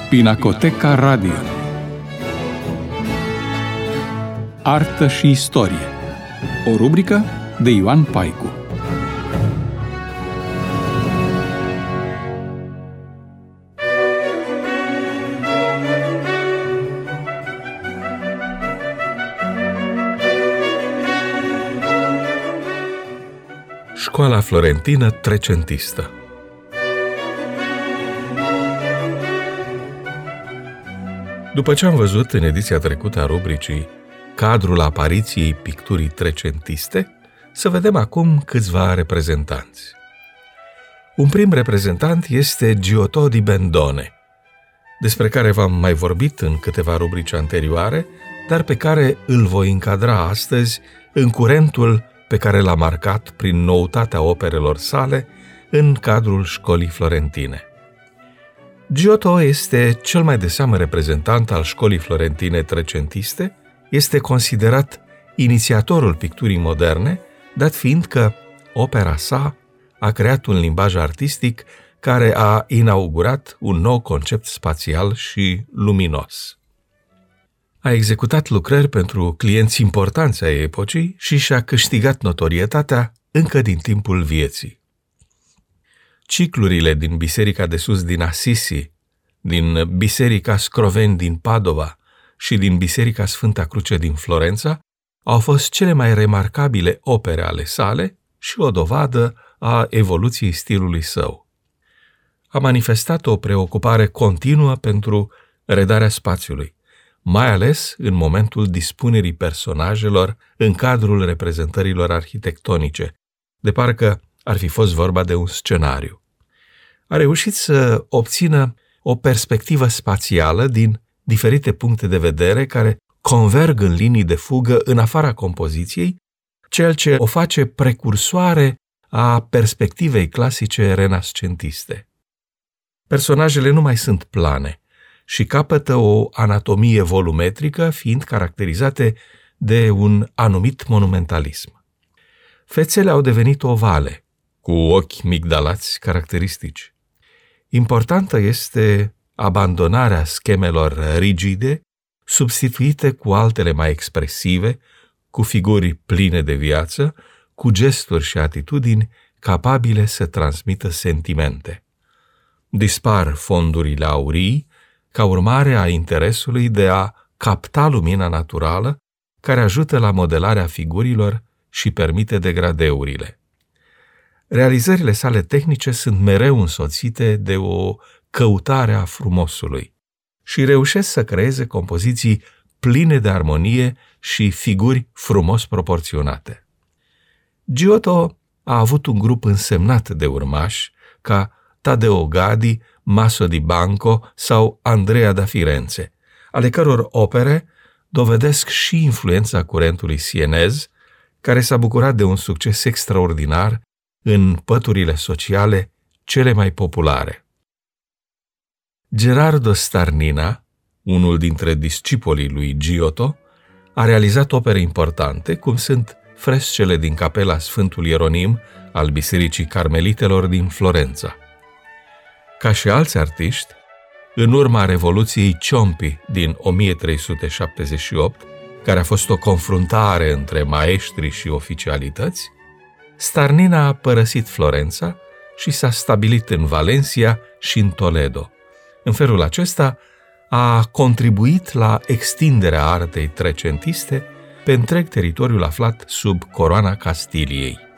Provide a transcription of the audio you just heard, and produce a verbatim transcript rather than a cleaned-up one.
Pinacoteca Radio. Artă și istorie. O rubrică de Ioan Paicu. Școala florentină trecentistă. După ce am văzut în ediția trecută a rubricii cadrul apariției picturii trecentiste, să vedem acum câțiva reprezentanți. Un prim reprezentant este Giotto di Bendone, despre care v-am mai vorbit în câteva rubrici anterioare, dar pe care îl voi încadra astăzi în curentul pe care l-a marcat prin noutatea operelor sale în cadrul școlii florentine. Giotto este cel mai de seamă reprezentant al școlii florentine trecentiste, este considerat inițiatorul picturii moderne, dat fiind că opera sa a creat un limbaj artistic care a inaugurat un nou concept spațial și luminos. A executat lucrări pentru clienți importanți ai epocii și și-a câștigat notorietatea încă din timpul vieții. Ciclurile din Biserica de Sus din Assisi, din Biserica Scroveni din Padova și din Biserica Sfânta Cruce din Florența au fost cele mai remarcabile opere ale sale și o dovadă a evoluției stilului său. A manifestat o preocupare continuă pentru redarea spațiului, mai ales în momentul dispunerii personajelor în cadrul reprezentărilor arhitectonice, de parcă ar fi fost vorba de un scenariu. A reușit să obțină o perspectivă spațială din diferite puncte de vedere care converg în linii de fugă în afara compoziției, ceea ce o face precursoare a perspectivei clasice renascentiste. Personajele nu mai sunt plane și capătă o anatomie volumetrică, fiind caracterizate de un anumit monumentalism. Fețele au devenit ovale, cu ochi migdalați caracteristici. Importantă este abandonarea schemelor rigide, substituite cu altele mai expresive, cu figuri pline de viață, cu gesturi și atitudini capabile să transmită sentimente. Dispar fondurile aurii, ca urmare a interesului de a capta lumina naturală, care ajută la modelarea figurilor și permite degradeurile. Realizările sale tehnice sunt mereu însoțite de o căutare a frumosului și reușesc să creeze compoziții pline de armonie și figuri frumos proporționate. Giotto a avut un grup însemnat de urmași ca Taddeo Gaddi, Maso di Banco sau Andrea da Firenze, ale căror opere dovedesc și influența curentului sienez, care s-a bucurat de un succes extraordinar în păturile sociale cele mai populare. Gerardo Starnina, unul dintre discipolii lui Giotto, a realizat opere importante, cum sunt frescele din capela Sfântul Ieronim al Bisericii Carmelitelor din Florența. Ca și alți artiști, în urma Revoluției Ciompi din o mie trei sute șaptezeci și opt, care a fost o confruntare între maestri și oficialități, Starnina a părăsit Florența și s-a stabilit în Valencia și în Toledo. În felul acesta a contribuit la extinderea artei trecentiste pe întreg teritoriul aflat sub coroana Castiliei.